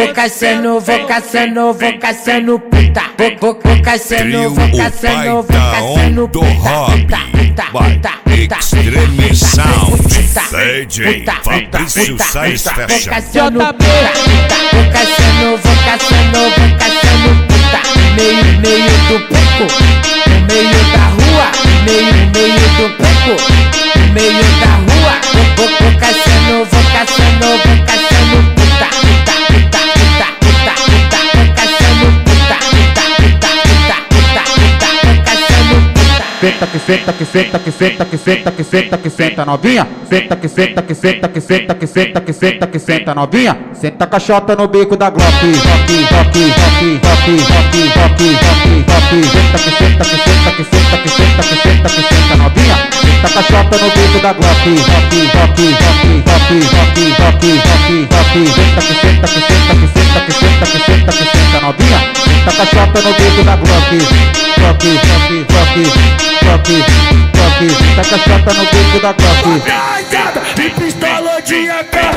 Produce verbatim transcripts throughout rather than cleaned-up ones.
vou caçando, vou caçando, vou caçando puta. Vou, vou, vou caçando, vou caçando, vou caçando puta. Extreme Sound, D J Fabrício Sais Vou Fashion. caçando puta, vou caçando, vou caçando, vou caçando puta. Meio, meio do beco, no meio da rua. Meio, meio do beco, no meio da rua. Vou, vou, vou caçando, vou caçando, vou caçando puta. Puta, puta, puta, puta, puta. Vou caçando puta, puta, puta, puta, puta, puta. Vou caçando puta. Senta que senta que senta que senta que senta que senta que senta novinha. Senta que senta que senta que senta que senta que senta que senta novinha. Senta caixota no bico da Glock. Rock, rock, rock, rock, rock, rock, rock, rock. Senta que senta que senta que senta que senta que senta que senta novinha. Senta caixota no bico da Glock. Rock, rock, rock, rock, rock, rock, rock, rock. Senta que senta que senta que senta que senta que senta que senta novinha. Senta caixota no bico da Glock. Rock, rock, rock, rock, rock. Senta caixota no bico da Glock. E pistola de A K,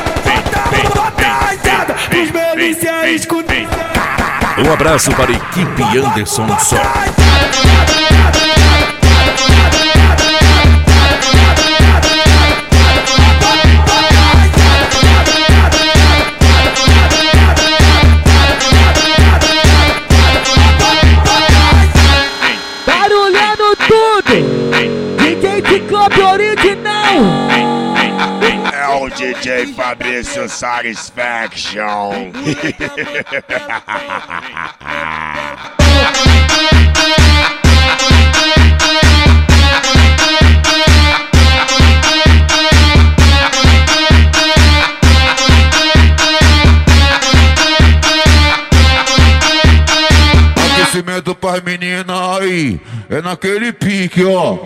os milícia escutam. Um abraço para a equipe Anderson Só. Barulhando tudo, D J de clube original. É o D J Fabrício Satisfaction. Aquecimento pras meninas aí, é naquele pique, ó.